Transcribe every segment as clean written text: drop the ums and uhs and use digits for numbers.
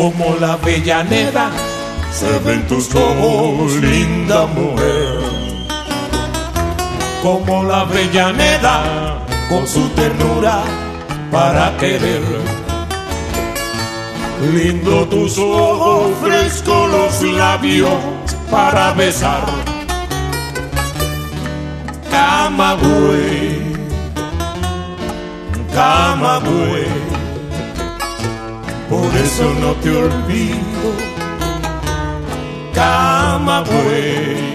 como la Avellaneda se ven tus ojos, linda mujer. Como la Avellaneda con su ternura para querer. Lindo tus ojos, fresco los labios para besar. Camagüey, Camagüey, por eso no te olvido, Camagüey.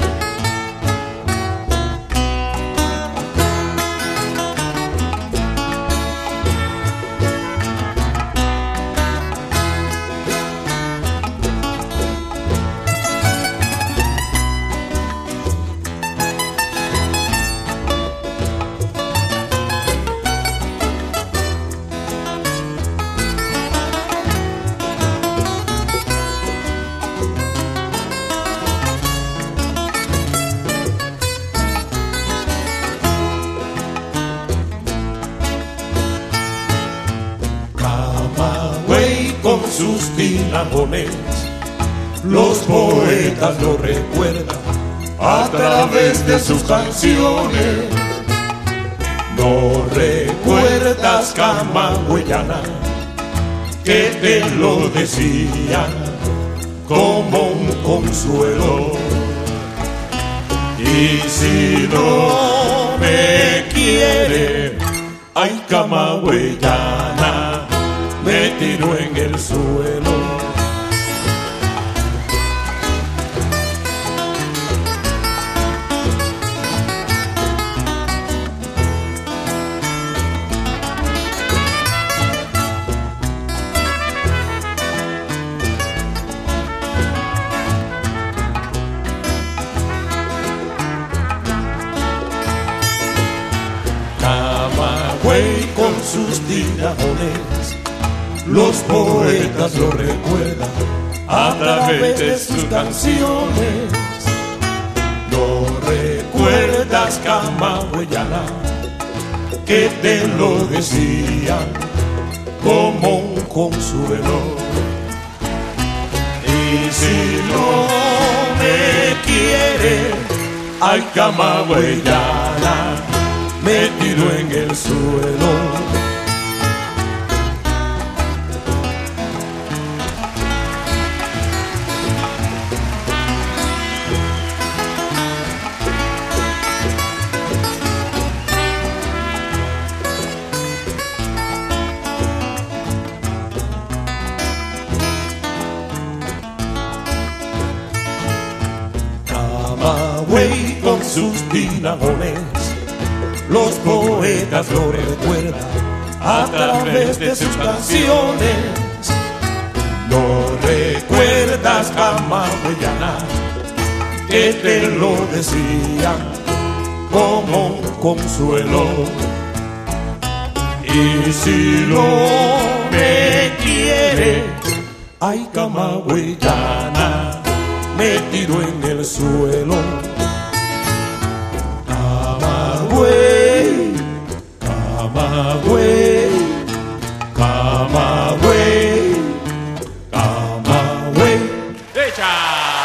Con sus tinajones, los poetas lo recuerdan a través de sus canciones. No recuerdas, camagüeyana, que te lo decían como un consuelo. Y si no me quiere, ay, camagüeyana, me tiro en el suelo. Camagüey con sus tirajones, los poetas lo recuerdan a través de sus canciones. No recuerdas, camagüeyana, que te lo decían como un consuelo. Y si no me quieres, ay, camagüeyana, me tiro en el suelo. Camagüey con sus tinajones, los poetas lo recuerdan a través de sus canciones. No recuerdas, camagüeyana, que te lo decían como un consuelo. Y si no me quieres, ay, camagüeyana, me tiro en el suelo. Camagüey, Camagüey, Camagüey, Camagüey. ¡Echa!